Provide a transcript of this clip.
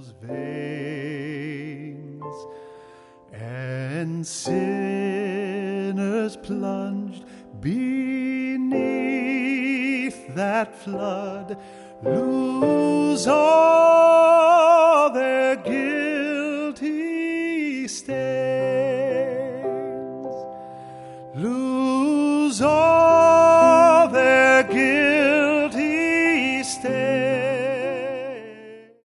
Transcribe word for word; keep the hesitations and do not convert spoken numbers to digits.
those veins, and sinners plunged beneath that flood lose all their guilty stains, lose all